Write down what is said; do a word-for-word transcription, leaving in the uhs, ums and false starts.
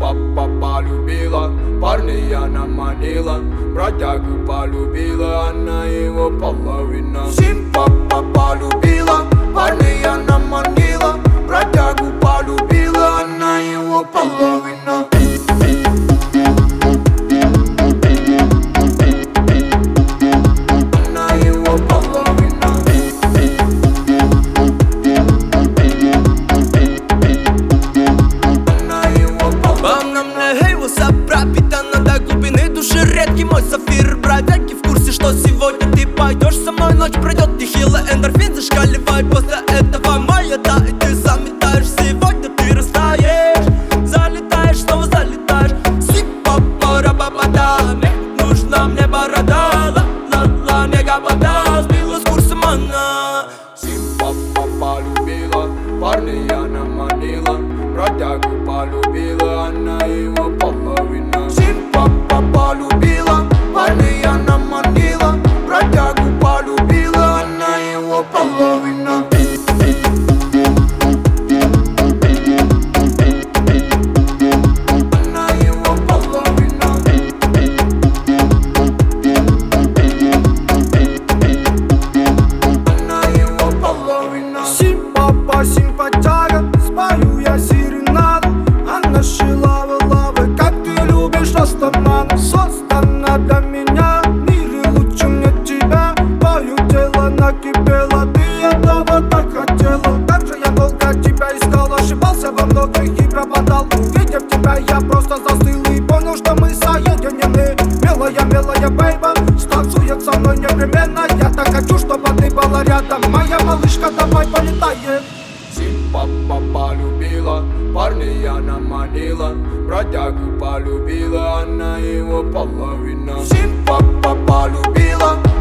папа полюбила, парня она манила, бродягу полюбила, она его половина. Сим папа полюбила, парня она манила, бродягу полюбила, она его половина. Редкий мой сафир, бродяги в курсе, что сегодня ты пойдешь со мной. Ночь пройдет, нехило, эндорфин зашкаливай. После этого моя, да, и ты заметаешь. Сегодня ты растаешь, залетаешь, снова залетаешь. Си-па-па-ра-ба-ба-да, мне нужна мне борода. Ла-ла-ла, не габада, сбила с курсом она. Сим-па-па полюбила, парня она манила, бродягу полюбила, она его половина. Сим-па-па полюбила, парня она манила, бродягу полюбила, она его половина. Она его половина. Она его половина. Сим-папа, симпатяга, спою я серенаду. Она шила лавы, как ты любишь останавливать. Создана для меня, в мире лучше мне тебя. Твое тело накипело, ты этого так хотела. Как же я долго тебя искал, ошибался во многих и пропадал. Увидев тебя, я просто застыл и понял, что мы соединены. Милая, милая бейба, станцует со мной непременно. Я так хочу, чтобы ты была рядом. Моя малышка, давай полетаем. Сим-папа полюбила, парня она манила, бродягу полюбила, она его половина. Сим-папа полюбила,